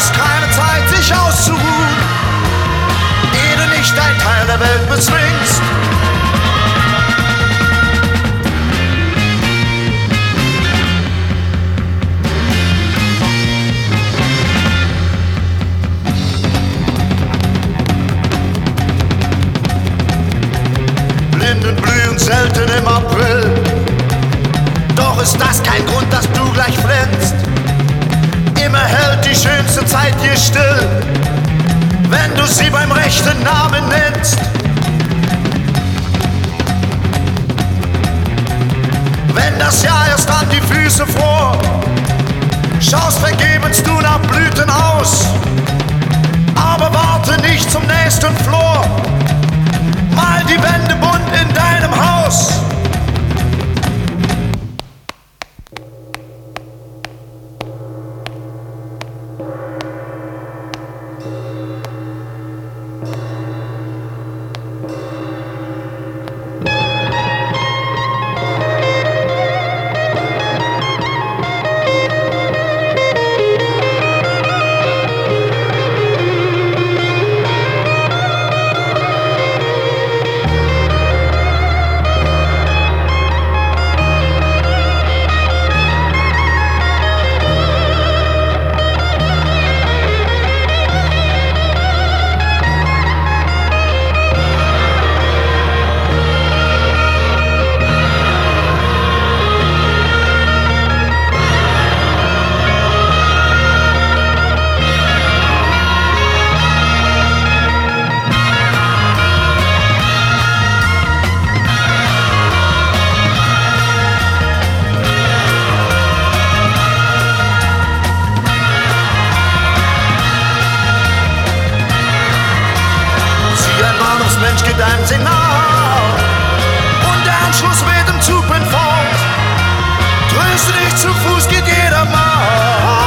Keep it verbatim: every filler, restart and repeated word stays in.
hast keine Zeit, sich auszuruhen, ehe du nicht ein Teil der Welt bezwingst. Linden blühen selten im April, doch ist das kein Grund, dass du gleich flennst. Immer hält die schönste Zeit hier still, wenn du sie beim rechten Namen nennst. Wenn das Jahr erst an die Füße fror, schaust vergebens du nach Blüten aus, aber warte nicht zum nächsten Flor, mal die Wände bunt in deinem Haus. Mensch geht ein Signal und der Anschluss wird im Zug fort. Tröste dich, zu Fuß geht jeder mal.